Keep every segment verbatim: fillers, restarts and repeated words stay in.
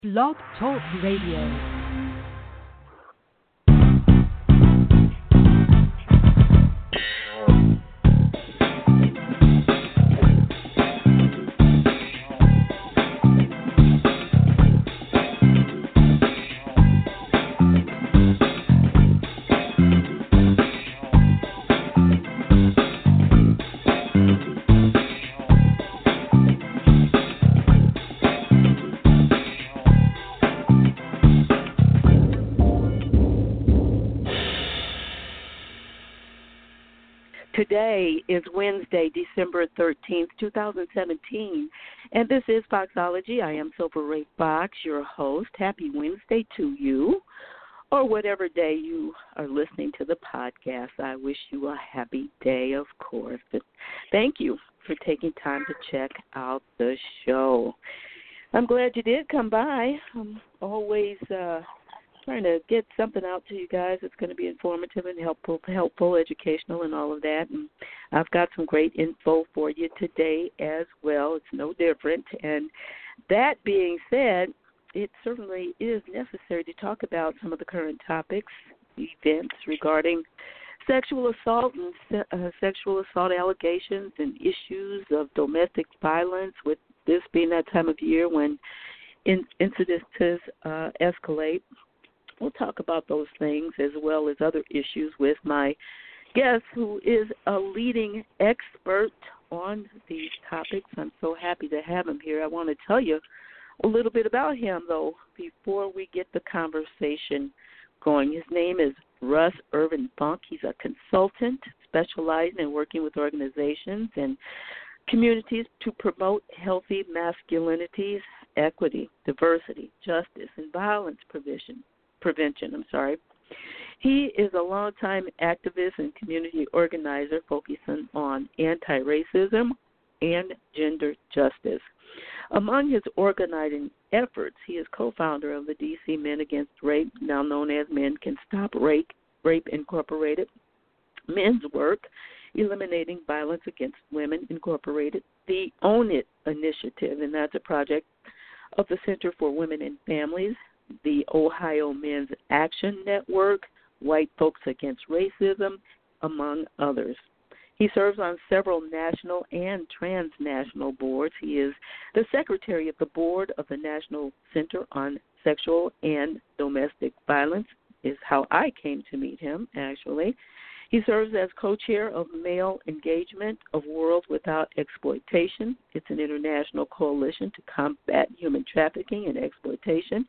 Blog Talk Radio. Today is Wednesday, December thirteenth, twenty seventeen, and this is Foxology. I am Silver Ray Fox, your host. Happy Wednesday to you, or whatever day you are listening to the podcast. I wish you a happy day, of course. But thank you for taking time to check out the show. I'm glad you did come by. I'm always uh, trying to get something out to you guys that's going to be informative and helpful, helpful, educational, and all of that. And I've got some great info for you today as well. It's no different. And that being said, it certainly is necessary to talk about some of the current topics, events regarding sexual assault and se- uh, sexual assault allegations and issues of domestic violence, with this being that time of year when in- incidences uh, escalate. We'll talk about those things as well as other issues with my guest, who is a leading expert on these topics. I'm so happy to have him here. I want to tell you a little bit about him, though, before we get the conversation going. His name is Russ Irvin Funk. He's a consultant specializing in working with organizations and communities to promote healthy masculinities, equity, diversity, justice, and violence prevention. Prevention, I'm sorry. He is a longtime activist and community organizer focusing on anti-racism and gender justice. Among his organizing efforts, he is co-founder of the D C Men Against Rape, now known as Men Can Stop Rape, Rape Incorporated, Men's Work, Eliminating Violence Against Women Incorporated, the Own It Initiative, and that's a project of the Center for Women and Families, the Ohio Men's Action Network, White Folks Against Racism, among others. He serves on several national and transnational boards. He is the secretary of the board of the National Center on Sexual and Domestic Violence, is how I came to meet him, actually. He serves as co-chair of Male Engagement of World Without Exploitation. It's an international coalition to combat human trafficking and exploitation.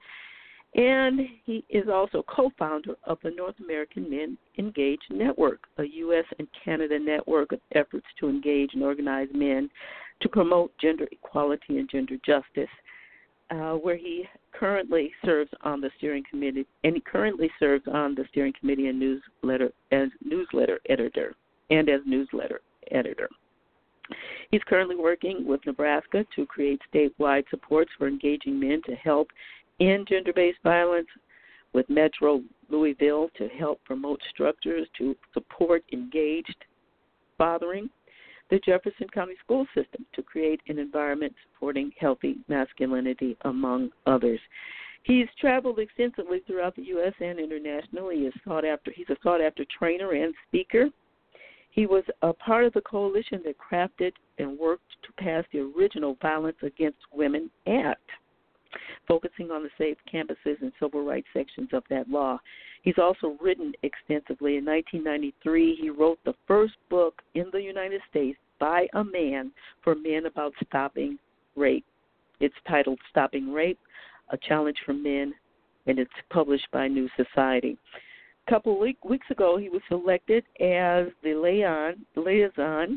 And he is also co-founder of the North American Men Engage Network, a U S and Canada network of efforts to engage and organize men to promote gender equality and gender justice, uh, where he currently serves on the steering committee, and he currently serves on the steering committee and newsletter as newsletter editor and as newsletter editor. He's currently working with Nebraska to create statewide supports for engaging men to help in gender-based violence, with Metro Louisville to help promote structures to support engaged fathering, the Jefferson County School System to create an environment supporting healthy masculinity, among others. He's traveled extensively throughout the U S and internationally. He is sought after, he's a sought-after trainer and speaker. He was a part of the coalition that crafted and worked to pass the original Violence Against Women Act, focusing on the safe campuses and civil rights sections of that law. He's also written extensively. In nineteen ninety-three, he wrote the first book in the United States by a man for men about stopping rape. It's titled Stopping Rape, A Challenge for Men, and it's published by New Society. A couple week, weeks ago, he was selected as the liaison, liaison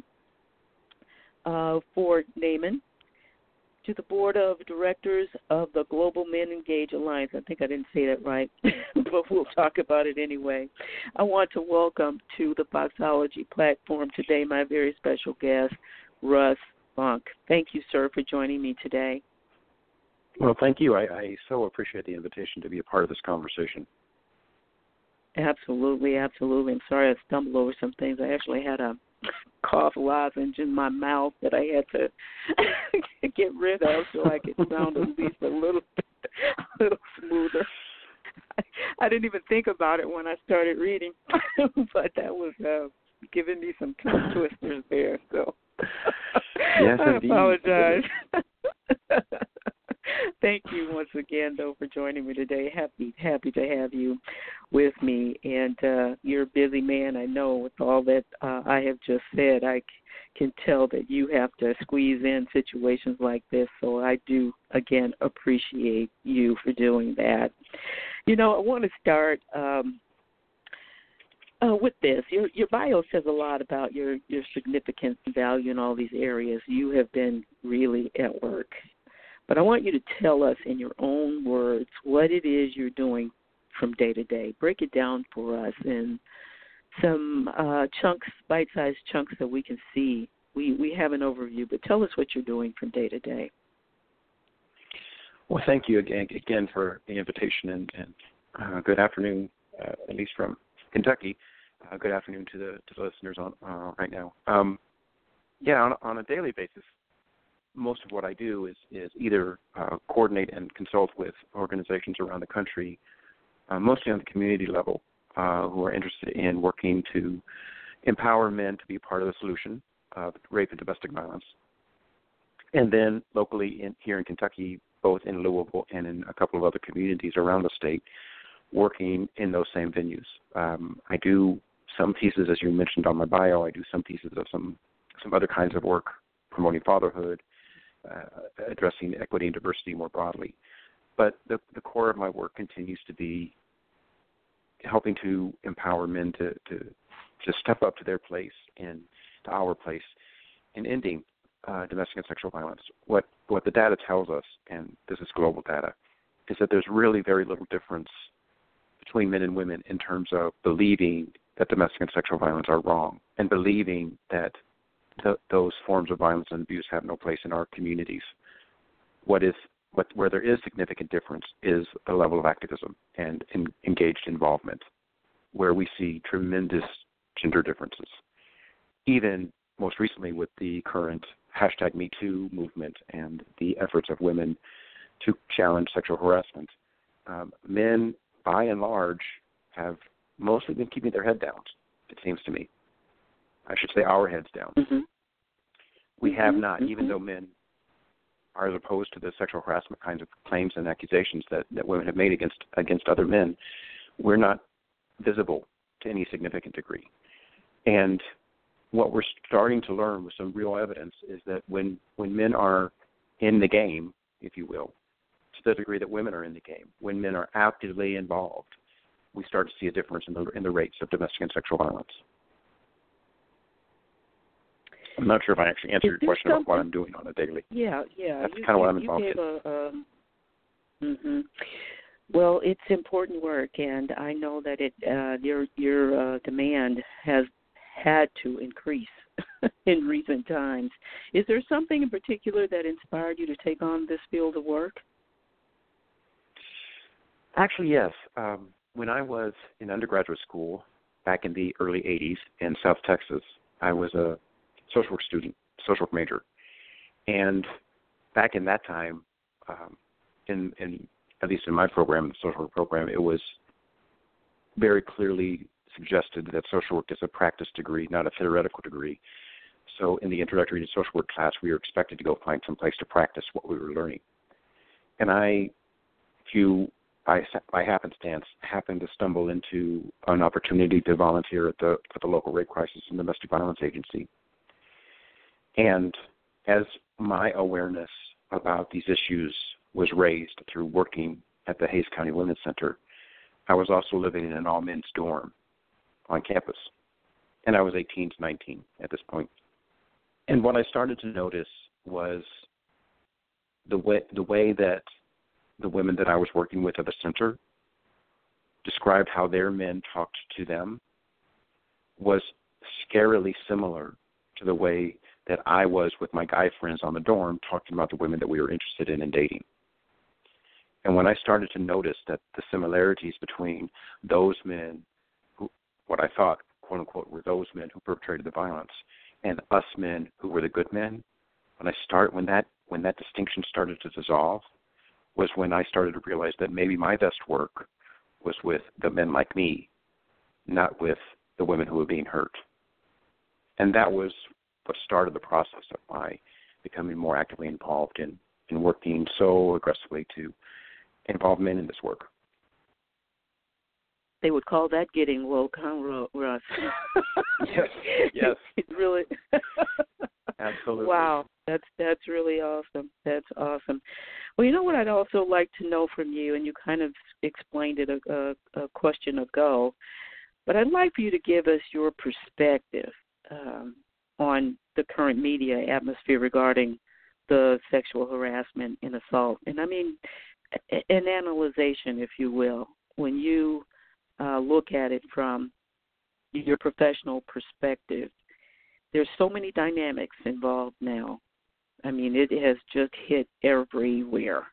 uh, for NAMEN to the board of directors of the Global Men Engage Alliance. I think I didn't say that right, but we'll talk about it anyway. I want to welcome to the Foxology platform today my very special guest, Russ Funk. Thank you, sir, for joining me today. Well, thank you. I, I so appreciate the invitation to be a part of this conversation. Absolutely, absolutely. I'm sorry I stumbled over some things. I actually had a cough lozenge in my mouth that I had to get rid of so I could sound at least a little bit a little smoother. I, I didn't even think about it when I started reading, but that was uh, giving me some tongue twisters there. So yes, I indeed. apologize. Thank you once again, though, for joining me today. Happy, happy to have you with me. And uh, you're a busy man, I know, with all that uh, I have just said. I c- can tell that you have to squeeze in situations like this. So I do, again, appreciate you for doing that. You know, I want to start um, uh, with this. Your, your bio says a lot about your, your significance and value in all these areas. You have been really at work. But I want you to tell us in your own words what it is you're doing from day to day. Break it down for us in some uh, chunks, bite-sized chunks that we can see. We we have an overview, but tell us what you're doing from day to day. Well, thank you again, again for the invitation, and, and uh, good afternoon, uh, at least from Kentucky. Uh, good afternoon to the to the listeners on uh, right now. Um, yeah, on, on a daily basis, most of what I do is, is either uh, coordinate and consult with organizations around the country, uh, mostly on the community level, uh, who are interested in working to empower men to be part of the solution of rape and domestic violence. And then locally in, here in Kentucky, both in Louisville and in a couple of other communities around the state, working in those same venues. Um, I do some pieces, as you mentioned on my bio, I do some pieces of some, some other kinds of work, promoting fatherhood, Uh, addressing equity and diversity more broadly. But the, the core of my work continues to be helping to empower men to, to, to step up to their place and to our place in ending uh, domestic and sexual violence. What, what the data tells us, and this is global data, is that there's really very little difference between men and women in terms of believing that domestic and sexual violence are wrong and believing that Th- those forms of violence and abuse have no place in our communities. What is, what, where there is significant difference is the level of activism and in, engaged involvement, where we see tremendous gender differences. Even most recently with the current hashtag Me Too movement and the efforts of women to challenge sexual harassment, um, men, by and large, have mostly been keeping their head down, it seems to me. I should say our heads down. Mm-hmm. We have mm-hmm. not, mm-hmm. even though men are as opposed to the sexual harassment kinds of claims and accusations that, that women have made against against other men, we're not visible to any significant degree. And what we're starting to learn with some real evidence is that when, when men are in the game, if you will, to the degree that women are in the game, when men are actively involved, we start to see a difference in the in the rates of domestic and sexual violence. I'm not sure if I actually answered your question something? about what I'm doing on a daily. Yeah, yeah. That's you, kind of what you, I'm involved you gave in. A, um, mm-hmm. Well, it's important work, and I know that it uh, your your uh, demand has had to increase in recent times. Is there something in particular that inspired you to take on this field of work? Actually, yes. Um, when I was in undergraduate school back in the early eighties in South Texas, I was a social work student, social work major. And back in that time, um, in, in at least in my program, the social work program, it was very clearly suggested that social work is a practice degree, not a theoretical degree. So in the introductory to social work class, we were expected to go find some place to practice what we were learning. And I, few by, by happenstance, happened to stumble into an opportunity to volunteer at the at the local rape crisis and domestic violence agency. And as my awareness about these issues was raised through working at the Hays County Women's Center, I was also living in an all-men's dorm on campus. And I was eighteen to nineteen at this point. And what I started to notice was the way, the way that the women that I was working with at the center described how their men talked to them was scarily similar to the way that I was with my guy friends on the dorm talking about the women that we were interested in and dating. And when I started to notice that the similarities between those men, who, what I thought, quote unquote, were those men who perpetrated the violence, and us men who were the good men, when I start, when that when that distinction started to dissolve, was when I started to realize that maybe my best work was with the men like me, not with the women who were being hurt. And that was what started the process of my becoming more actively involved in, in working so aggressively to involve men in this work. They would call that getting woke, huh, Russ? Yes, yes. It really. Absolutely. Wow, that's that's really awesome. That's awesome. Well, you know what I'd also like to know from you, and you kind of explained it a, a, a question ago, but I'd like for you to give us your perspective um, on the current media atmosphere regarding the sexual harassment and assault. And I mean, an analyzation, if you will, when you uh, look at it from your professional perspective. There's so many dynamics involved now. I mean, it has just hit everywhere.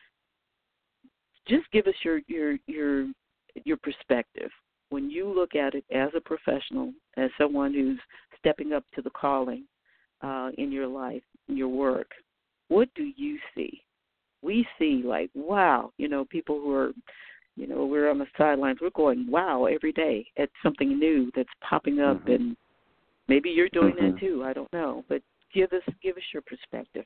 Just give us your your your your perspective when you look at it as a professional, as someone who's stepping up to the calling uh, in your life, in your work. What do you see? We see like, wow, you know, people who are, you know, we're on the sidelines. We're going, wow, every day at something new that's popping up, mm-hmm. and maybe you're doing mm-hmm. that too. I don't know, but give us give us your perspective.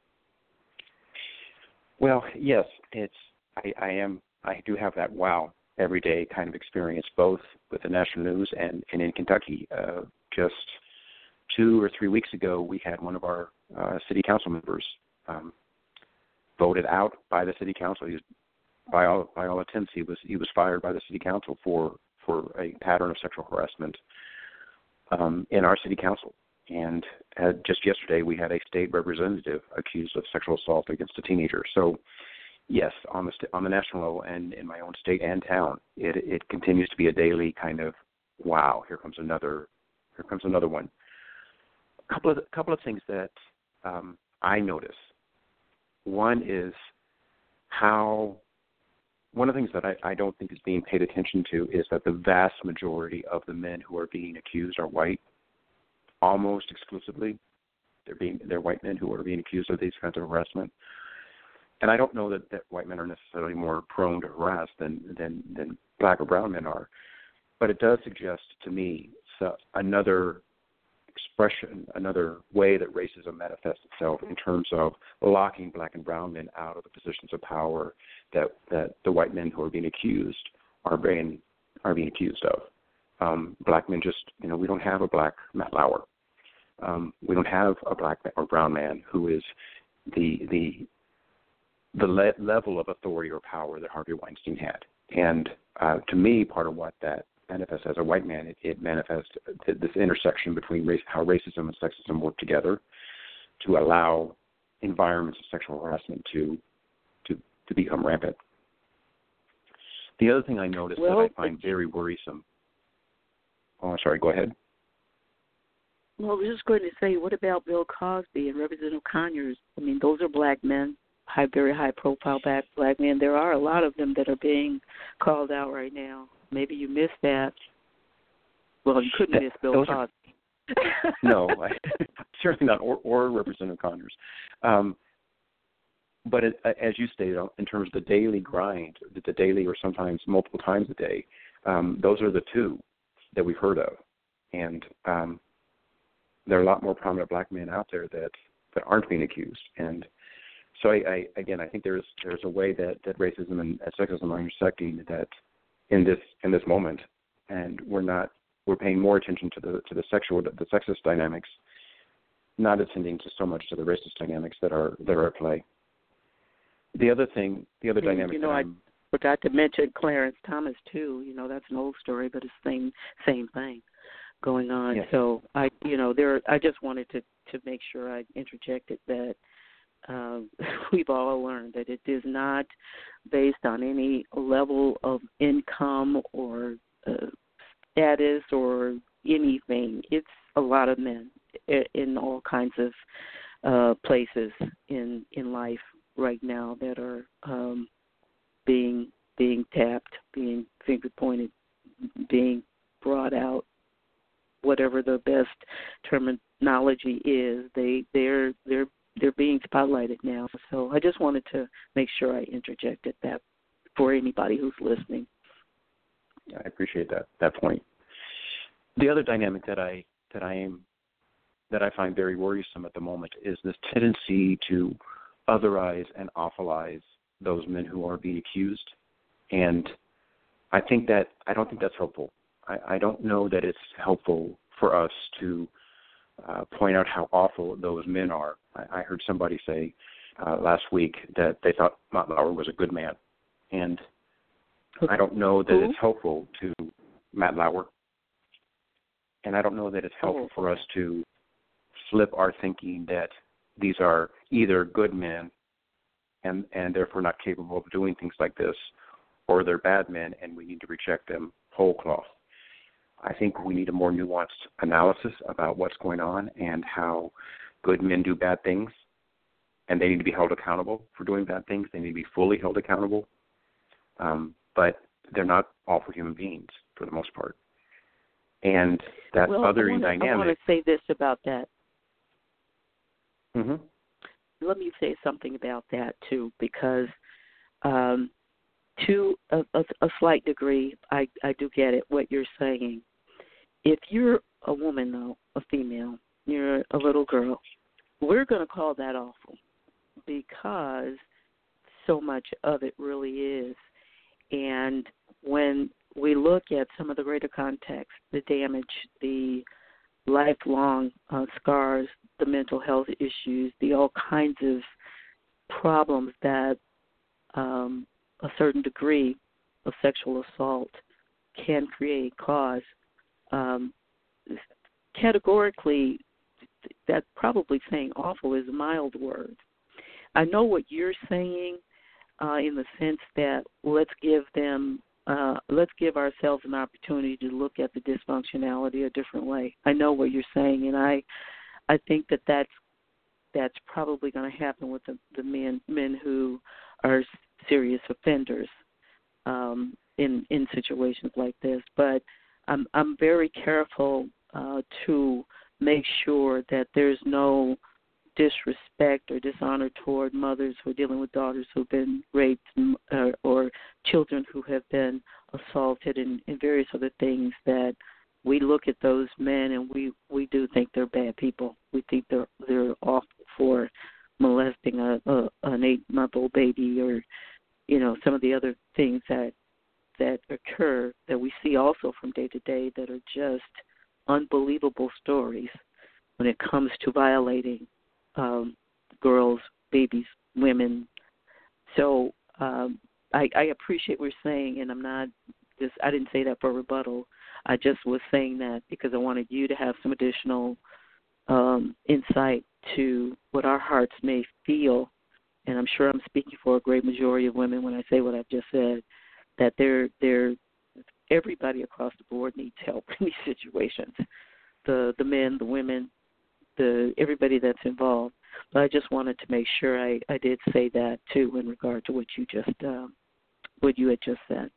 Well, yes, it's I, I am I do have that wow every day kind of experience, both with the national news and, and in Kentucky. Uh, just two or three weeks ago, we had one of our uh, city council members um, voted out by the city council. He was, by all by all attempts, he was he was fired by the city council for for a pattern of sexual harassment um, in our city council. And uh, just yesterday, we had a state representative accused of sexual assault against a teenager. So, yes, on the st- on the national level and in my own state and town, it it continues to be a daily kind of wow. Here comes another. Here comes another one. A couple of a couple of things that um, I notice. One is how. One of the things that I, I don't think is being paid attention to is that the vast majority of the men who are being accused are white, almost exclusively. They're being they're white men who are being accused of these kinds of harassment. And I don't know that, that white men are necessarily more prone to harass than, than, than black or brown men are. But it does suggest to me so another expression, another way that racism manifests itself in terms of locking black and brown men out of the positions of power that, that the white men who are being accused are being are being accused of. Um, black men just, you know, we don't have a black Matt Lauer. Um, we don't have a black or brown man who is the the the le- level of authority or power that Harvey Weinstein had. And uh, to me, part of what that manifests as a white man, it, it manifests this intersection between race, how racism and sexism work together to allow environments of sexual harassment to to, to become rampant. The other thing I noticed well, that I find very worrisome. Oh, I'm sorry. Go ahead. Well, I was just going to say, what about Bill Cosby and Representative Conyers? I mean, those are black men, high, very high-profile black, black men. There are a lot of them that are being called out right now. Maybe you missed that. Well, you couldn't that, miss Bill Cosby. Are, no, I, certainly not, or, or Representative Conyers. Um, but it, as you stated, in terms of the daily grind, the daily or sometimes multiple times a day, um, those are the two that we've heard of. And um, there are a lot more prominent black men out there that, that aren't being accused. And so, I, I, again, I think there's there's a way that, that racism and sexism are intersecting that in this in this moment, and we're not we're paying more attention to the to the sexual the sexist dynamics, not attending to so much to the racist dynamics that are that are at play. The other thing, the other you, dynamic. You know, that I I'm, forgot to mention Clarence Thomas too. You know, that's an old story, but it's the same same thing going on. yes. So I, you know, there. I just wanted to to make sure I interjected that. Uh, we've all learned that it is not based on any level of income or uh, status or anything. It's a lot of men in all kinds of uh, places in in life right now that are um, being being tapped, being finger pointed, being brought out. Whatever the best terminology is, they they're they're they're being spotlighted now. So I just wanted to make sure I interjected that for anybody who's listening. I appreciate that that point. The other dynamic that I that I am that I find very worrisome at the moment is this tendency to otherize and awfulize those men who are being accused, and I think that I don't think that's helpful. I, I don't know that it's helpful for us to uh, point out how awful those men are. I, I heard somebody say uh, last week that they thought Matt Lauer was a good man, and I don't know that it's helpful to Matt Lauer, and I don't know that it's helpful for us to flip our thinking that these are either good men and, and therefore not capable of doing things like this, or they're bad men and we need to reject them whole cloth. I think we need a more nuanced analysis about what's going on and how good men do bad things, and they need to be held accountable for doing bad things. They need to be fully held accountable. Um, but they're not awful human beings for the most part. And that well, othering I wanna, dynamic. I want to say this about that. Mm-hmm. Let me say something about that, too, because um, to a, a, a slight degree, I, I do get it, what you're saying. If you're a woman, though, a female, you're a little girl, we're going to call that awful because so much of it really is. And when we look at some of the greater context, the damage, the lifelong uh, scars, the mental health issues, the all kinds of problems that um, a certain degree of sexual assault can create, cause, um, categorically, that probably saying awful is a mild word. I know what you're saying uh, in the sense that let's give them, uh, let's give ourselves an opportunity to look at the dysfunctionality a different way. I know what you're saying, and I, I think that that's that's probably going to happen with the, the men men who are serious offenders um, in in situations like this. But I'm I'm very careful uh, to make sure that there's no disrespect or dishonor toward mothers who are dealing with daughters who have been raped or, or children who have been assaulted and, and various other things, that we look at those men and we, we do think they're bad people. We think they're they're awful for molesting a, a an eight month old baby, or you know some of the other things that that occur that we see also from day to day that are just unbelievable stories when it comes to violating um, girls, babies, women. So um, I, I appreciate what you're saying, and I'm not just I didn't say that for rebuttal. I just was saying that because I wanted you to have some additional um, insight to what our hearts may feel, and I'm sure I'm speaking for a great majority of women when I say what I've just said, that they're, they're, everybody across the board needs help in these situations, the the men, the women, the everybody that's involved. But I just wanted to make sure I, I did say that, too, in regard to what you just uh, what you had just said.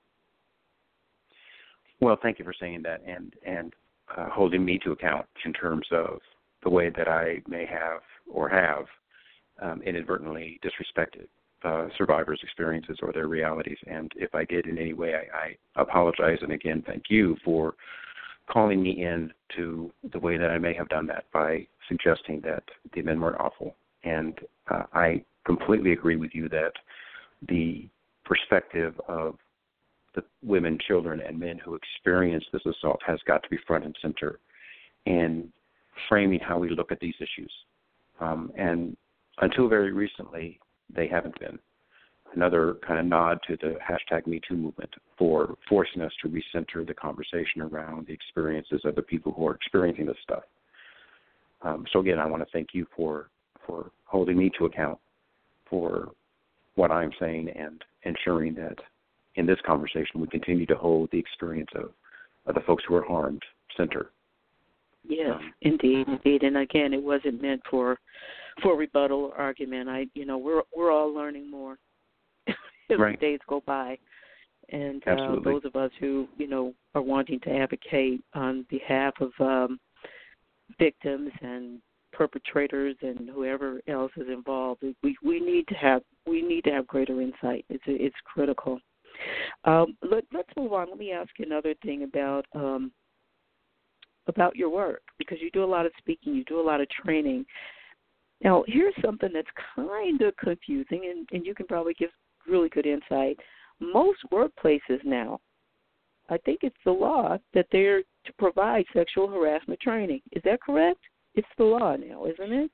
Well, thank you for saying that and, and uh, holding me to account in terms of the way that I may have or have um, inadvertently disrespected uh, survivors' experiences or their realities. And if I did in any way, I, I apologize. And again, thank you for calling me in to the way that I may have done that by suggesting that the men weren't awful. And uh, I completely agree with you that the perspective of the women, children, and men who experience this assault has got to be front and center in framing how we look at these issues. Um, and until very recently, they haven't been. Another kind of nod to the hashtag Me Too movement for forcing us to recenter the conversation around the experiences of the people who are experiencing this stuff. Um, so again, I want to thank you for, for holding me to account for what I'm saying and ensuring that in this conversation we continue to hold the experience of, of the folks who are harmed center. Yes, um, indeed, indeed. And again, it wasn't meant for for rebuttal or argument. I, you know, we're we're all learning more as right. the days go by, and uh, those of us who, you know, are wanting to advocate on behalf of um, victims and perpetrators and whoever else is involved. We we need to have we need to have greater insight. It's it's critical. Um, let, let's move on. Let me ask you another thing about um, about your work, because you do a lot of speaking, you do a lot of training. Now, here's something that's kind of confusing, and, and you can probably give really good insight. Most workplaces now, I think it's the law that they're to provide sexual harassment training. Is that correct? It's the law now, isn't it?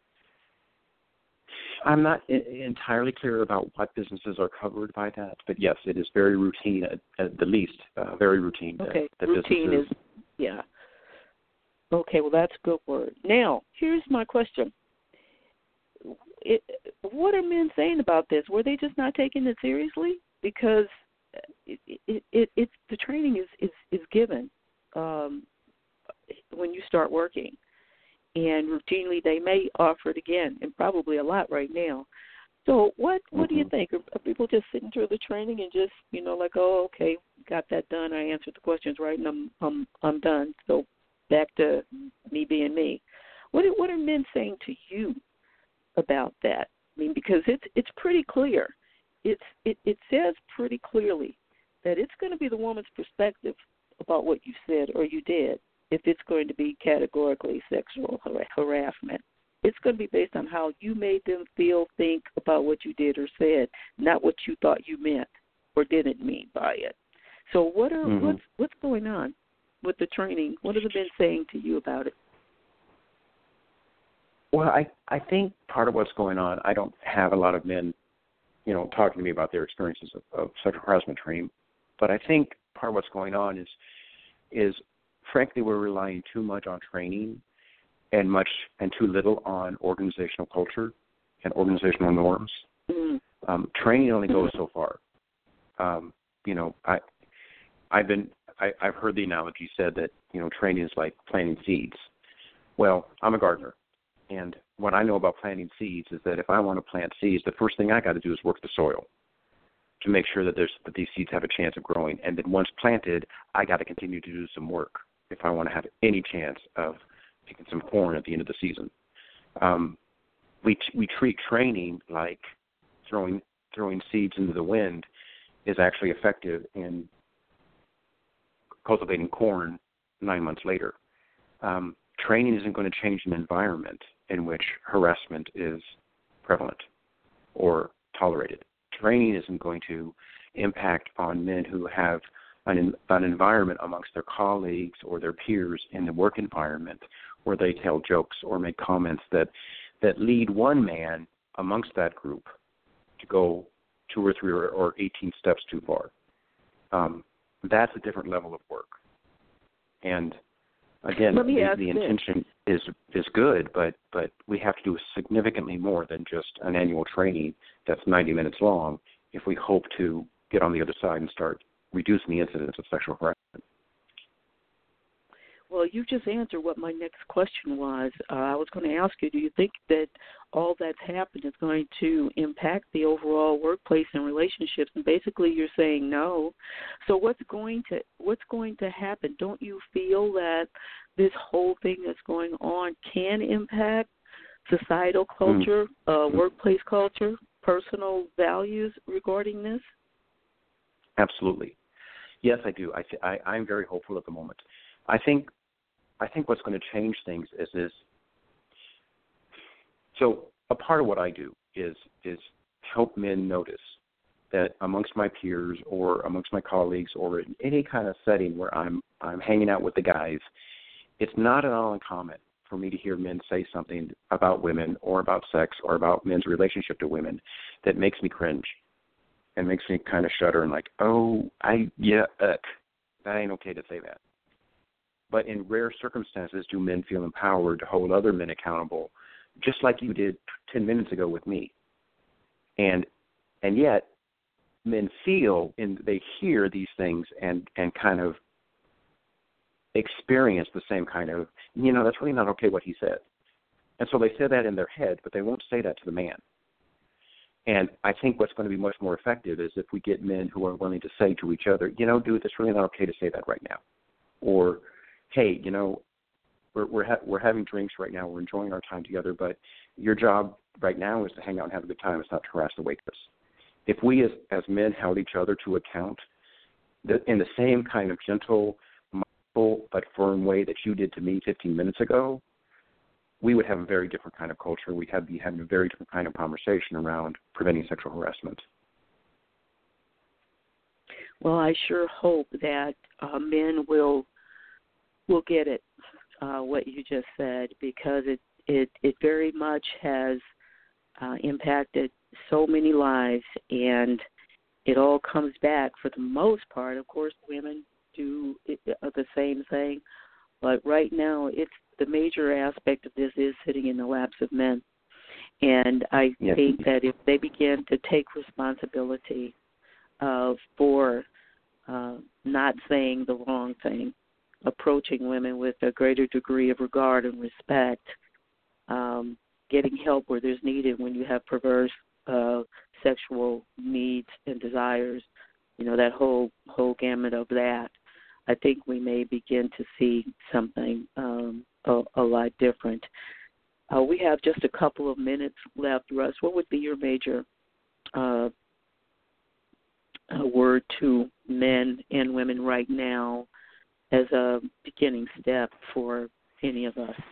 I'm not I- entirely clear about what businesses are covered by that, but yes, it is very routine, at, at the least, uh, very routine. Okay, that, that routine businesses... is, yeah. Okay, well, that's a good word. Now, here's my question. It, what are men saying about this? Were they just not taking it seriously? Because it, it, it, it's the training is, is, is given um, when you start working. And routinely they may offer it again, and probably a lot right now. So what what mm-hmm. do you think? Are, are people just sitting through the training and just, you know, like, oh, okay, got that done. I answered the questions right, and I'm I'm I'm done. So back to me being me. What are, what are men saying to you about that? I mean, because it's it's pretty clear. It's it, it says pretty clearly that it's going to be the woman's perspective about what you said or you did. If it's going to be categorically sexual har- harassment, it's going to be based on how you made them feel, think about what you did or said, not what you thought you meant or didn't mean by it. So what are mm-hmm. what's what's going on with the training? What have they been saying to you about it? Well, I I think part of what's going on, I don't have a lot of men, you know, talking to me about their experiences of, of sexual harassment training, but I think part of what's going on is is frankly, we're relying too much on training and much and too little on organizational culture and organizational norms. Mm-hmm. Um, training only goes so far. Um, you know, I, I've been, I, I've heard the analogy said that, you know, training is like planting seeds. Well, I'm a gardener, and what I know about planting seeds is that if I want to plant seeds, the first thing I got to do is work the soil to make sure that there's that these seeds have a chance of growing. And then once planted, I got to continue to do some work if I want to have any chance of picking some corn at the end of the season. Um, we t- we treat training like throwing throwing seeds into the wind is actually effective in cultivating corn nine months later. Um, training isn't going to change an environment in which harassment is prevalent or tolerated. Training isn't going to impact on men who have an, an environment amongst their colleagues or their peers in the work environment where they tell jokes or make comments that, that lead one man amongst that group to go two or three or, or eighteen steps too far. Um, that's a different level of work. And again, the, the intention is is good, but, but we have to do significantly more than just an annual training that's ninety minutes long if we hope to get on the other side and start reducing the incidence of sexual harassment. Well, you just answered what my next question was. Uh, I was going to ask you, do you think that all that's happened is going to impact the overall workplace and relationships? And basically you're saying no. So what's going to what's going to happen? Don't you feel that this whole thing that's going on can impact societal culture, mm-hmm. uh, workplace culture, personal values regarding this? Absolutely. Yes, I do. I, th- I, I'm very hopeful at the moment. I think I think what's going to change things is is so a part of what I do is is help men notice that amongst my peers or amongst my colleagues or in any kind of setting where I'm I'm hanging out with the guys, it's not at all uncommon for me to hear men say something about women or about sex or about men's relationship to women that makes me cringe and makes me kind of shudder and like, oh, I yeah, ugh, that ain't okay to say that. But in rare circumstances do men feel empowered to hold other men accountable, just like you did ten minutes ago with me. And and yet men feel and they hear these things and, and kind of experience the same kind of, you know, that's really not okay what he said. And so they say that in their head, but they won't say that to the man. And I think what's going to be much more effective is if we get men who are willing to say to each other, you know, dude, it's really not okay to say that right now. Or, hey, you know, we're we're, ha- we're having drinks right now. We're enjoying our time together. But your job right now is to hang out and have a good time. It's not to harass the waitress. If we as as men held each other to account the, in the same kind of gentle, mindful but firm way that you did to me fifteen minutes ago, we would have a very different kind of culture. We'd have be having a very different kind of conversation around preventing sexual harassment. Well, I sure hope that uh, men will will get it, uh, what you just said, because it, it, it very much has uh, impacted so many lives, and it all comes back for the most part. Of course, women do the same thing, but right now it's the major aspect of this is sitting in the laps of men. And I yes. think that if they begin to take responsibility uh, for uh, not saying the wrong thing, approaching women with a greater degree of regard and respect, um, getting help where there's needed when you have perverse uh, sexual needs and desires, you know, that whole whole gamut of that, I think we may begin to see something um, a, a lot different. Uh, we have just a couple of minutes left, Russ. What would be your major uh, uh, word to men and women right now as a beginning step for any of us?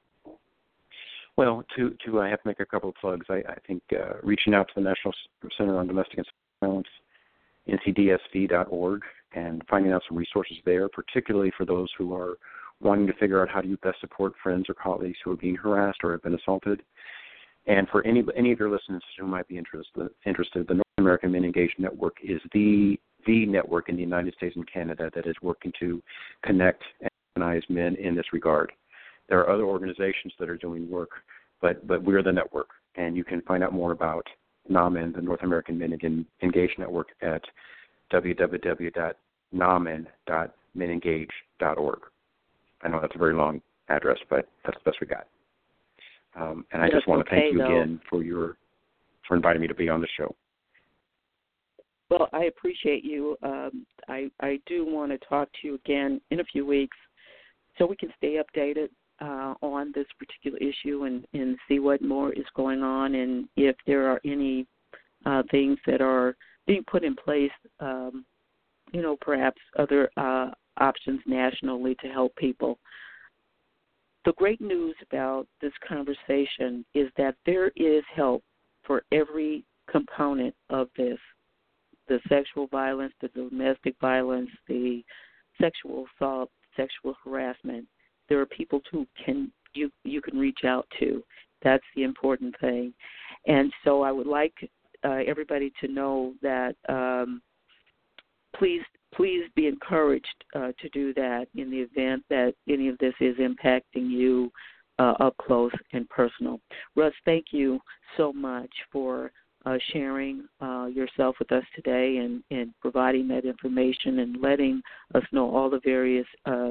Well, to, to I have to make a couple of plugs. I, I think uh, reaching out to the National Center on Domestic and Sexual Violence, N C D S V dot org, and finding out some resources there, particularly for those who are wanting to figure out how do you best support friends or colleagues who are being harassed or have been assaulted. And for any any of your listeners who might be interested, interested, the North American Men Engaged Network is the the network in the United States and Canada that is working to connect and organize men in this regard. There are other organizations that are doing work, but but we're the network, and you can find out more about NAMEN, the North American Men Engaged Network, at w w w dot namen dot men engage dot org. I know that's a very long address, but that's the best we got. Um, and I that's just want to okay, thank you though. again for your for inviting me to be on the show. Well, I appreciate you. Um, I, I do want to talk to you again in a few weeks so we can stay updated uh, on this particular issue and, and see what more is going on and if there are any uh, things that are being put in place, um, you know, perhaps other uh, options nationally to help people. The great news about this conversation is that there is help for every component of this, the sexual violence, the domestic violence, the sexual assault, sexual harassment. There are people who can you you can reach out to. That's the important thing. And so I would like uh, everybody to know that um, please please be encouraged uh, to do that in the event that any of this is impacting you uh, up close and personal. Russ, thank you so much for uh, sharing uh, yourself with us today and, and providing that information and letting us know all the various uh,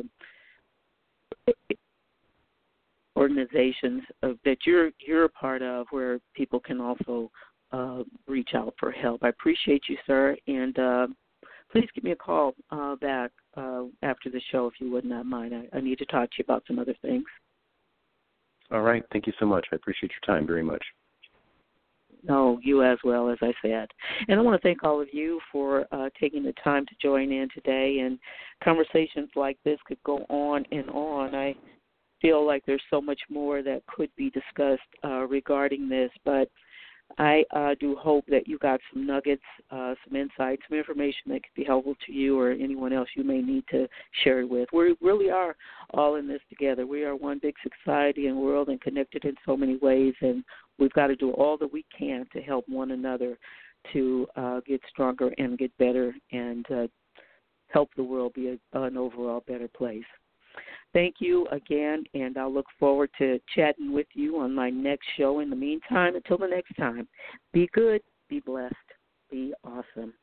organizations of, that you're you're a part of where people can also uh, reach out for help. I appreciate you, sir, and uh, please give me a call uh, back uh, after the show if you would not mind. I, I need to talk to you about some other things. All right. Thank you so much. I appreciate your time very much. No, you as well, as I said. And I want to thank all of you for uh, taking the time to join in today. And conversations like this could go on and on. I feel like there's so much more that could be discussed uh, regarding this, but I uh, do hope that you got some nuggets, uh, some insights, some information that could be helpful to you or anyone else you may need to share it with. We really are all in this together. We are one big society and world and connected in so many ways, and we've got to do all that we can to help one another to uh, get stronger and get better and uh, help the world be a, an overall better place. Thank you again, and I'll look forward to chatting with you on my next show. In the meantime, until the next time, be good, be blessed, be awesome.